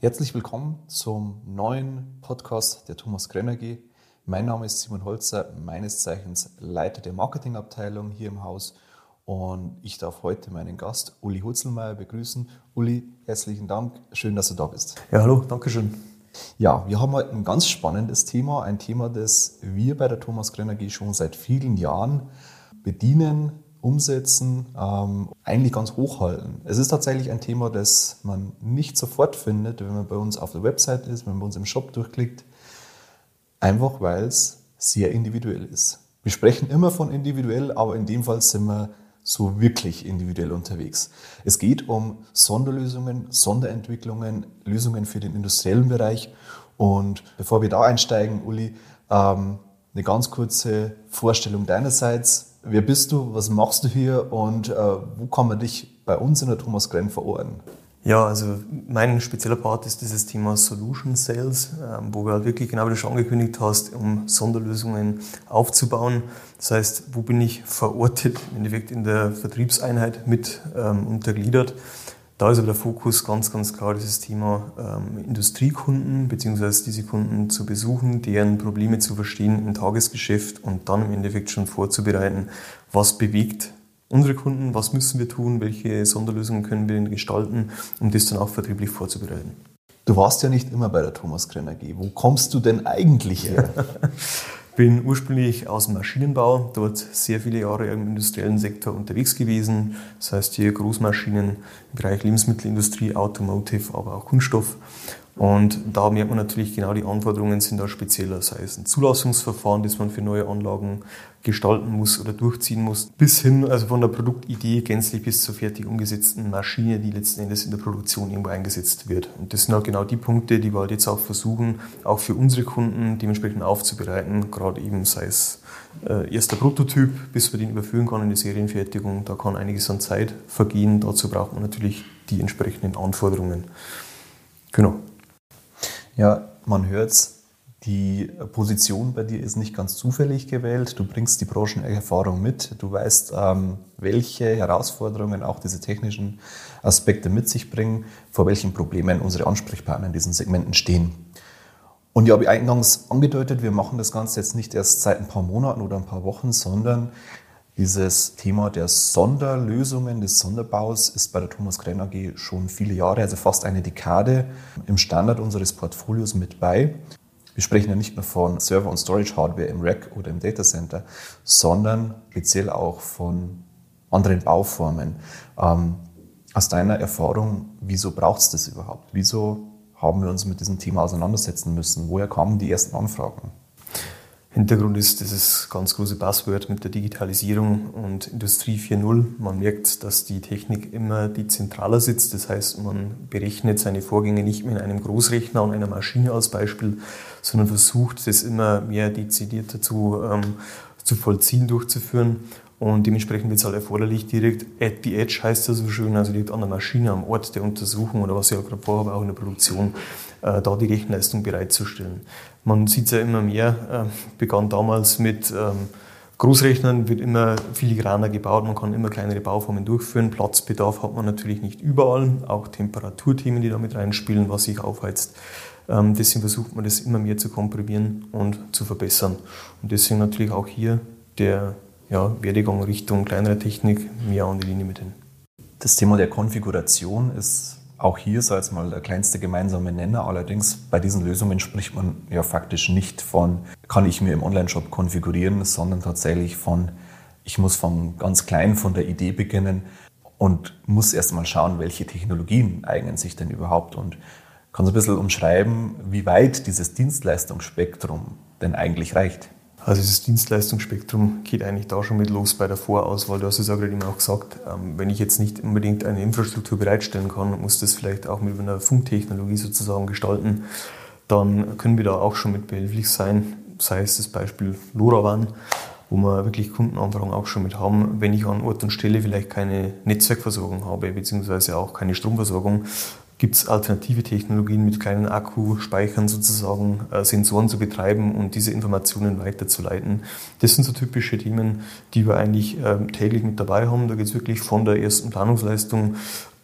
Herzlich willkommen zum neuen Podcast der Thomas Krenn AG. Mein Name ist Simon Holzer, meines Zeichens Leiter der Marketingabteilung hier im Haus. Und ich darf heute meinen Gast Uli Hutzelmeier begrüßen. Uli, herzlichen Dank. Schön, dass du da bist. Ja, hallo, danke schön. Ja, wir haben heute ein ganz spannendes Thema. Ein Thema, das wir bei der Thomas Krenn AG schon seit vielen Jahren bedienen, umsetzen, eigentlich ganz hochhalten. Es ist tatsächlich ein Thema, das man nicht sofort findet, wenn man bei uns auf der Website ist, wenn man bei uns im Shop durchklickt, einfach weil es sehr individuell ist. Wir sprechen immer von individuell, aber in dem Fall sind wir so wirklich individuell unterwegs. Es geht um Sonderlösungen, Sonderentwicklungen, Lösungen für den industriellen Bereich. Und bevor wir da einsteigen, Uli, eine ganz kurze Vorstellung deinerseits. Wer bist du, was machst du hier und wo kann man dich bei uns in der Thomas Krenn verorten? Ja, also mein spezieller Part ist dieses Thema Solution Sales, wo du halt wirklich, genau wie du schon angekündigt hast, um Sonderlösungen aufzubauen. Das heißt, wo bin ich verortet, im Endeffekt in der Vertriebseinheit mit untergliedert. Da ist aber der Fokus ganz klar dieses Thema Industriekunden bzw. diese Kunden zu besuchen, deren Probleme zu verstehen im Tagesgeschäft und dann im Endeffekt schon vorzubereiten, was bewegt unsere Kunden, was müssen wir tun, welche Sonderlösungen können wir denn gestalten, um das dann auch vertrieblich vorzubereiten. Du warst ja nicht immer bei der Thomas Krenn AG. Wo kommst du denn eigentlich her? Bin ursprünglich aus dem Maschinenbau, dort sehr viele Jahre im industriellen Sektor unterwegs gewesen. Das heißt hier Großmaschinen im Bereich Lebensmittelindustrie, Automotive, aber auch Kunststoff. Und da merkt man natürlich genau, die Anforderungen sind da spezieller, sei es ein Zulassungsverfahren, das man für neue Anlagen gestalten muss oder durchziehen muss, bis hin, also von der Produktidee gänzlich bis zur fertig umgesetzten Maschine, die letzten Endes in der Produktion irgendwo eingesetzt wird. Und das sind halt genau die Punkte, die wir halt jetzt auch versuchen, auch für unsere Kunden dementsprechend aufzubereiten, gerade eben sei es erster Prototyp, bis man den überführen kann in die Serienfertigung, da kann einiges an Zeit vergehen, dazu braucht man natürlich die entsprechenden Anforderungen. Genau. Ja, man hört's. Die Position bei dir ist nicht ganz zufällig gewählt. Du bringst die Branchenerfahrung mit. Du weißt, welche Herausforderungen auch diese technischen Aspekte mit sich bringen, vor welchen Problemen unsere Ansprechpartner in diesen Segmenten stehen. Und ja, wie eingangs angedeutet, wir machen das Ganze jetzt nicht erst seit ein paar Monaten oder ein paar Wochen, sondern dieses Thema der Sonderlösungen, des Sonderbaus ist bei der Thomas Krenn AG schon viele Jahre, also fast eine Dekade, im Standard unseres Portfolios mit bei. Wir sprechen ja nicht nur von Server- und Storage-Hardware im Rack oder im Datacenter, sondern speziell auch von anderen Bauformen. Aus deiner Erfahrung, wieso braucht es das überhaupt? Wieso haben wir uns mit diesem Thema auseinandersetzen müssen? Woher kamen die ersten Anfragen? Hintergrund ist dieses ganz große Buzzword mit der Digitalisierung und Industrie 4.0. Man merkt, dass die Technik immer dezentraler sitzt. Das heißt, man berechnet seine Vorgänge nicht mehr in einem Großrechner und einer Maschine als Beispiel, sondern versucht, das immer mehr dezidierter zu vollziehen, durchzuführen. Und dementsprechend wird es halt erforderlich, direkt at the edge heißt das so schön, also direkt an der Maschine, am Ort der Untersuchung oder was ich auch gerade vorhabe, auch in der Produktion, da die Rechenleistung bereitzustellen. Man sieht es ja immer mehr, begann damals mit Großrechnern, wird immer filigraner gebaut, man kann immer kleinere Bauformen durchführen, Platzbedarf hat man natürlich nicht überall, auch Temperaturthemen, die da mit reinspielen, was sich aufheizt. Deswegen versucht man das immer mehr zu komprimieren und zu verbessern. Und deswegen natürlich auch hier der Werdegang Richtung kleinere Technik mehr an die Linie mit hin. Das Thema der Konfiguration ist auch hier, sei es mal der kleinste gemeinsame Nenner. Allerdings bei diesen Lösungen spricht man ja faktisch nicht von, kann ich mir im Onlineshop konfigurieren, sondern tatsächlich von, ich muss von ganz klein, von der Idee beginnen und muss erst mal schauen, welche Technologien eignen sich denn überhaupt und kann so ein bisschen umschreiben, wie weit dieses Dienstleistungsspektrum denn eigentlich reicht. Also dieses Dienstleistungsspektrum geht eigentlich da schon mit los bei der Vorauswahl. Du hast es ja gerade eben auch gesagt, wenn ich jetzt nicht unbedingt eine Infrastruktur bereitstellen kann, muss das vielleicht auch mit einer Funktechnologie sozusagen gestalten, dann können wir da auch schon mit behilflich sein. Sei es das Beispiel LoRaWAN, wo wir wirklich Kundenanfragen auch schon mit haben. Wenn ich an Ort und Stelle vielleicht keine Netzwerkversorgung habe, beziehungsweise auch keine Stromversorgung, gibt es alternative Technologien mit kleinen Akkuspeichern sozusagen, Sensoren zu betreiben und diese Informationen weiterzuleiten. Das sind so typische Themen, die wir eigentlich täglich mit dabei haben. Da geht es wirklich von der ersten Planungsleistung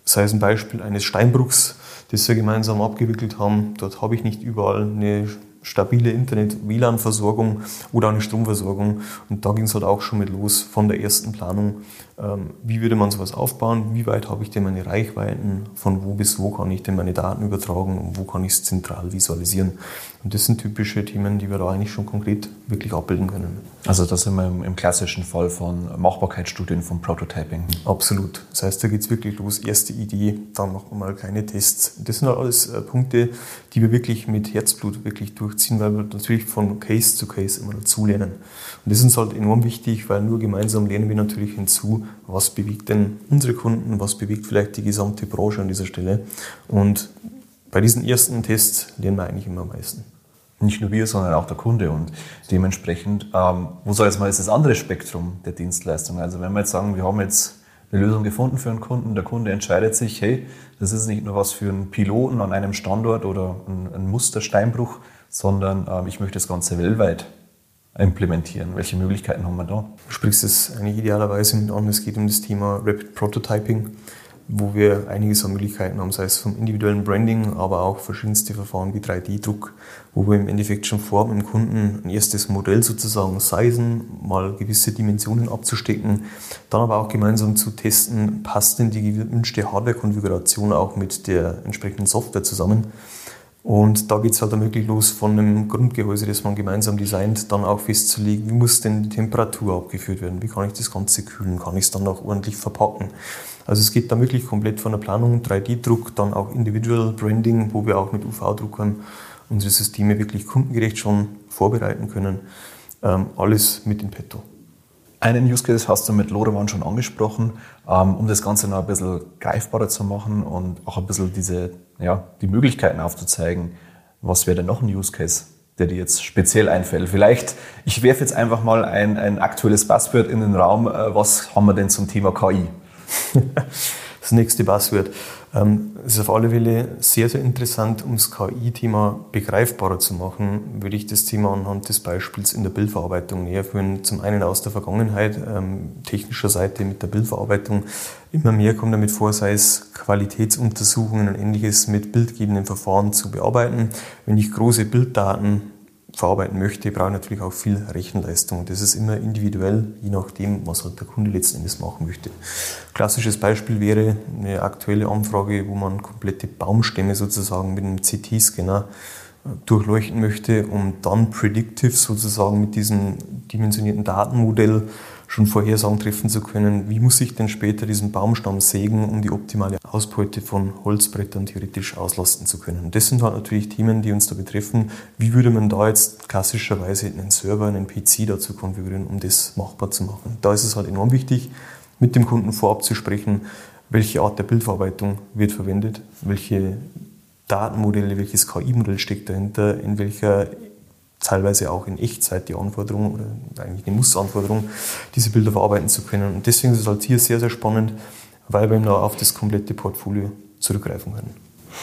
sei es ein Beispiel eines Steinbruchs, das wir gemeinsam abgewickelt haben. Dort habe ich nicht überall eine stabile Internet-WLAN-Versorgung oder eine Stromversorgung. Und da ging es halt auch schon mit los von der ersten Planung. Wie würde man sowas aufbauen? Wie weit habe ich denn meine Reichweiten? Von wo bis wo kann ich denn meine Daten übertragen? Und wo kann ich es zentral visualisieren? Und das sind typische Themen, die wir da eigentlich schon konkret wirklich abbilden können. Also das sind wir im klassischen Fall von Machbarkeitsstudien, von Prototyping. Absolut. Das heißt, da geht es wirklich los. Erste Idee, dann machen wir mal kleine Tests. Das sind alles Punkte, die wir wirklich mit Herzblut wirklich durchziehen, weil wir natürlich von Case zu Case immer dazulernen. Und das ist uns halt enorm wichtig, weil nur gemeinsam lernen wir natürlich hinzu, was bewegt denn unsere Kunden, was bewegt vielleicht die gesamte Branche an dieser Stelle. Und bei diesen ersten Tests lernen wir eigentlich immer am meisten. Nicht nur wir, sondern auch der Kunde. Und dementsprechend, wo soll jetzt mal das andere Spektrum der Dienstleistung? Also wenn wir jetzt sagen, wir haben jetzt eine Lösung gefunden für einen Kunden, der Kunde entscheidet sich, hey, das ist nicht nur was für einen Piloten an einem Standort oder ein Mustersteinbruch, sondern ich möchte das Ganze weltweit implementieren. Welche Möglichkeiten haben wir da? Du sprichst es eigentlich idealerweise mit an. Es geht um das Thema Rapid Prototyping, wo wir einiges an Möglichkeiten haben, sei es vom individuellen Branding, aber auch verschiedenste Verfahren wie 3D-Druck, wo wir im Endeffekt schon vorhaben, im Kunden ein erstes Modell sozusagen sizen, mal gewisse Dimensionen abzustecken, dann aber auch gemeinsam zu testen, passt denn die gewünschte Hardware-Konfiguration auch mit der entsprechenden Software zusammen. Und da geht es halt dann wirklich los von einem Grundgehäuse, das man gemeinsam designt, dann auch festzulegen, wie muss denn die Temperatur abgeführt werden, wie kann ich das Ganze kühlen, kann ich es dann auch ordentlich verpacken. Also es geht dann wirklich komplett von der Planung, 3D-Druck, dann auch Individual Branding, wo wir auch mit UV-Druckern unsere Systeme wirklich kundengerecht schon vorbereiten können. Alles mit in petto. Einen Use Case hast du mit LoRaWAN schon angesprochen, um das Ganze noch ein bisschen greifbarer zu machen und auch ein bisschen die Möglichkeiten aufzuzeigen. Was wäre denn noch ein Use Case, der dir jetzt speziell einfällt? Vielleicht, ich werfe jetzt einfach mal ein aktuelles Buzzword in den Raum. Was haben wir denn zum Thema KI? Das nächste Buzzword. Es ist auf alle Fälle sehr, sehr interessant, um das KI-Thema begreifbarer zu machen, würde ich das Thema anhand des Beispiels in der Bildverarbeitung näher führen. Zum einen aus der Vergangenheit, technischer Seite mit der Bildverarbeitung. Immer mehr kommt damit vor, sei es Qualitätsuntersuchungen und Ähnliches mit bildgebenden Verfahren zu bearbeiten. Wenn ich große Bilddaten verarbeiten möchte, brauche ich natürlich auch viel Rechenleistung. Das ist immer individuell, je nachdem, was halt der Kunde letzten Endes machen möchte. Klassisches Beispiel wäre eine aktuelle Anfrage, wo man komplette Baumstämme sozusagen mit einem CT-Scanner durchleuchten möchte, um dann predictive sozusagen mit diesem dimensionierten Datenmodell schon Vorhersagen treffen zu können, wie muss ich denn später diesen Baumstamm sägen, um die optimale Ausbeute von Holzbrettern theoretisch auslasten zu können. Und das sind halt natürlich Themen, die uns da betreffen. Wie würde man da jetzt klassischerweise einen Server, einen PC dazu konfigurieren, um das machbar zu machen? Da ist es halt enorm wichtig, mit dem Kunden vorab zu sprechen, welche Art der Bildverarbeitung wird verwendet, welche Datenmodelle, welches KI-Modell steckt dahinter, in welcher teilweise auch in Echtzeit die Anforderung oder eigentlich eine Mussanforderung, diese Bilder verarbeiten zu können. Und deswegen ist es halt hier sehr, sehr spannend, weil wir eben da auf das komplette Portfolio zurückgreifen können.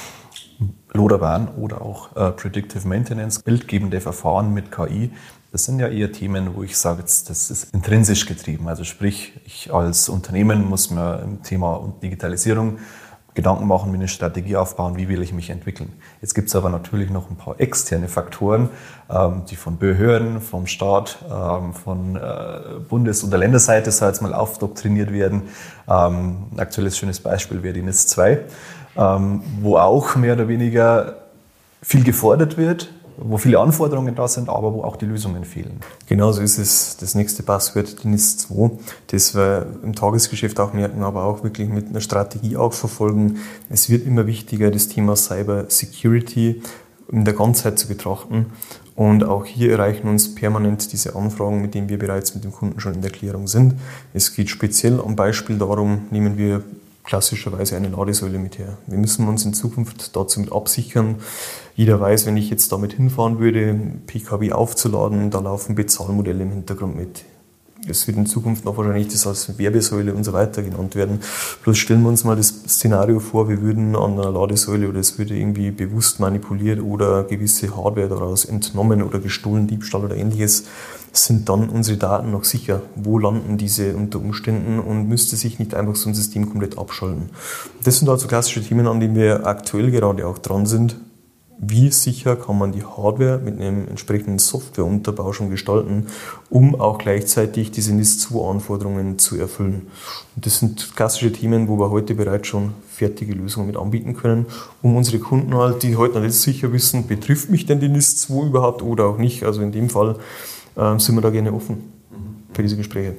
LoRaWAN oder auch Predictive Maintenance, bildgebende Verfahren mit KI, das sind ja eher Themen, wo ich sage, das ist intrinsisch getrieben. Also sprich, ich als Unternehmen muss mir im Thema Digitalisierung Gedanken machen, mir eine Strategie aufbauen, wie will ich mich entwickeln. Jetzt gibt es aber natürlich noch ein paar externe Faktoren, die von Behörden, vom Staat, von Bundes- oder Länderseite so jetzt mal aufdoktriniert werden. Ein aktuelles schönes Beispiel wäre die NIS 2, wo auch mehr oder weniger viel gefordert wird, wo viele Anforderungen da sind, aber wo auch die Lösungen fehlen. Genauso ist es das nächste Buzzword, die NIS 2, das wir im Tagesgeschäft auch merken, aber auch wirklich mit einer Strategie auch verfolgen. Es wird immer wichtiger, das Thema Cyber Security in der Ganzheit zu betrachten. Und auch hier erreichen uns permanent diese Anfragen, mit denen wir bereits mit dem Kunden schon in der Klärung sind. Es geht speziell am Beispiel darum, nehmen wir klassischerweise eine Ladesäule mit her. Wir müssen uns in Zukunft dazu mit absichern. Jeder weiß, wenn ich jetzt damit hinfahren würde, PKW aufzuladen, da laufen Bezahlmodelle im Hintergrund mit. Es wird in Zukunft noch wahrscheinlich das als Werbesäule und so weiter genannt werden. Bloß stellen wir uns mal das Szenario vor, wir würden an einer Ladesäule oder es würde irgendwie bewusst manipuliert oder gewisse Hardware daraus entnommen oder gestohlen, Diebstahl oder ähnliches. Sind dann unsere Daten noch sicher? Wo landen diese unter Umständen und müsste sich nicht einfach so ein System komplett abschalten? Das sind also klassische Themen, an denen wir aktuell gerade auch dran sind. Wie sicher kann man die Hardware mit einem entsprechenden Softwareunterbau schon gestalten, um auch gleichzeitig diese NIS-2-Anforderungen zu erfüllen? Und das sind klassische Themen, wo wir heute bereits schon fertige Lösungen mit anbieten können, um unsere Kunden halt, die heute noch nicht sicher wissen, betrifft mich denn die NIS-2 überhaupt oder auch nicht? Also in dem Fall sind wir da gerne offen für diese Gespräche.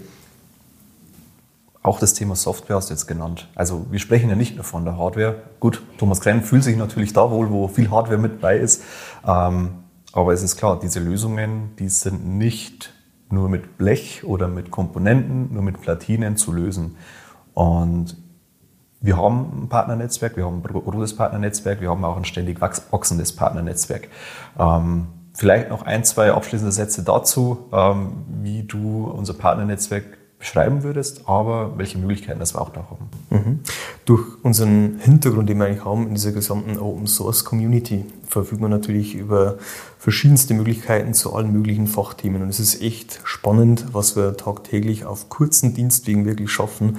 Auch das Thema Software hast du jetzt genannt. Also wir sprechen ja nicht nur von der Hardware. Gut, Thomas Krenn fühlt sich natürlich da wohl, wo viel Hardware mit bei ist. Aber es ist klar, diese Lösungen, die sind nicht nur mit Blech oder mit Komponenten, nur mit Platinen zu lösen. Und wir haben ein Partnernetzwerk, wir haben ein großes Partnernetzwerk, wir haben auch ein ständig wachsendes Partnernetzwerk. Vielleicht noch 1, 2 abschließende Sätze dazu, wie du unser Partnernetzwerk beschreiben würdest, aber welche Möglichkeiten das wir auch da haben. Durch unseren Hintergrund, den wir eigentlich haben in dieser gesamten Open Source Community, verfügen wir natürlich über verschiedenste Möglichkeiten zu allen möglichen Fachthemen. Und es ist echt spannend, was wir tagtäglich auf kurzen Dienstwegen wirklich schaffen.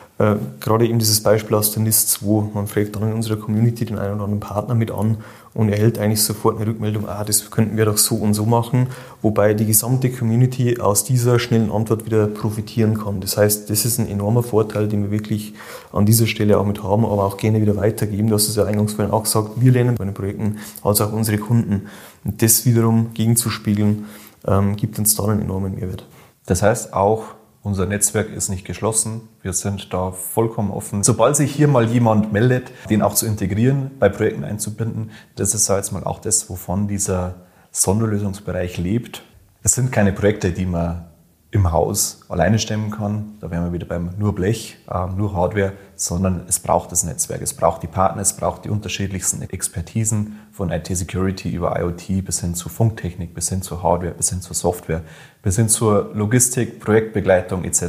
Gerade eben dieses Beispiel aus der NIS-2. Man fragt dann in unserer Community den einen oder anderen Partner mit an und erhält eigentlich sofort eine Rückmeldung, das könnten wir doch so und so machen, wobei die gesamte Community aus dieser schnellen Antwort wieder profitieren kann. Das heißt, das ist ein enormer Vorteil, den wir wirklich an dieser Stelle auch mit haben, aber auch gerne wieder weitergeben. Du hast es ja eingangs vorhin auch gesagt, wir lernen bei den Projekten, als auch unsere Kunden. Und das wiederum gegenzuspiegeln, gibt uns da einen enormen Mehrwert. Das heißt auch, unser Netzwerk ist nicht geschlossen. Wir sind da vollkommen offen. Sobald sich hier mal jemand meldet, den auch zu integrieren, bei Projekten einzubinden, das ist jetzt mal auch das, wovon dieser Sonderlösungsbereich lebt. Es sind keine Projekte, die man im Haus alleine stemmen kann. Da wären wir wieder beim nur Blech, nur Hardware, sondern es braucht das Netzwerk. Es braucht die Partner, es braucht die unterschiedlichsten Expertisen von IT-Security über IoT bis hin zu Funktechnik, bis hin zu Hardware, bis hin zur Software, bis hin zur Logistik, Projektbegleitung etc.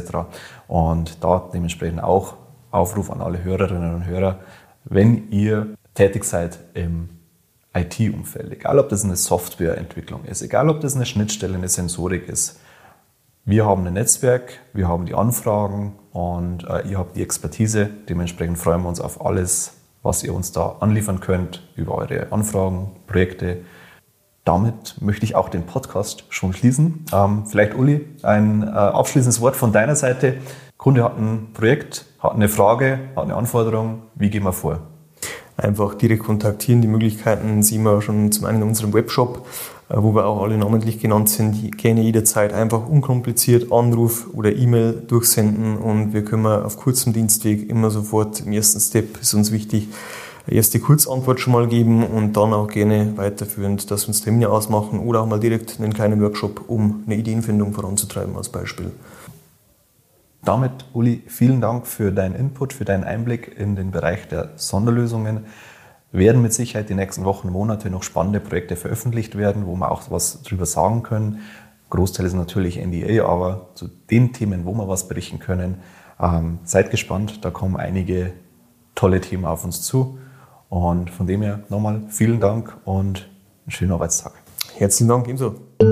Und da dementsprechend auch Aufruf an alle Hörerinnen und Hörer, wenn ihr tätig seid im IT-Umfeld, egal ob das eine Softwareentwicklung ist, egal ob das eine Schnittstelle, eine Sensorik ist, wir haben ein Netzwerk, wir haben die Anfragen und ihr habt die Expertise. Dementsprechend freuen wir uns auf alles, was ihr uns da anliefern könnt über eure Anfragen, Projekte. Damit möchte ich auch den Podcast schon schließen. Vielleicht Uli, ein abschließendes Wort von deiner Seite. Kunde hat ein Projekt, hat eine Frage, hat eine Anforderung. Wie gehen wir vor? Einfach direkt kontaktieren. Die Möglichkeiten sehen wir schon zum einen in unserem Webshop, wo wir auch alle namentlich genannt sind. Gerne jederzeit einfach unkompliziert Anruf oder E-Mail durchsenden und wir können auf kurzem Dienstweg immer sofort im ersten Step, ist uns wichtig, erste Kurzantwort schon mal geben und dann auch gerne weiterführend, dass wir uns Termine ausmachen oder auch mal direkt einen kleinen Workshop, um eine Ideenfindung voranzutreiben als Beispiel. Damit, Uli, vielen Dank für deinen Input, für deinen Einblick in den Bereich der Sonderlösungen. Werden mit Sicherheit die nächsten Wochen und Monate noch spannende Projekte veröffentlicht werden, wo wir auch was drüber sagen können. Großteil ist natürlich NDA, aber zu den Themen, wo wir was berichten können, seid gespannt. Da kommen einige tolle Themen auf uns zu. Und von dem her nochmal vielen Dank und einen schönen Arbeitstag. Herzlichen Dank ebenso.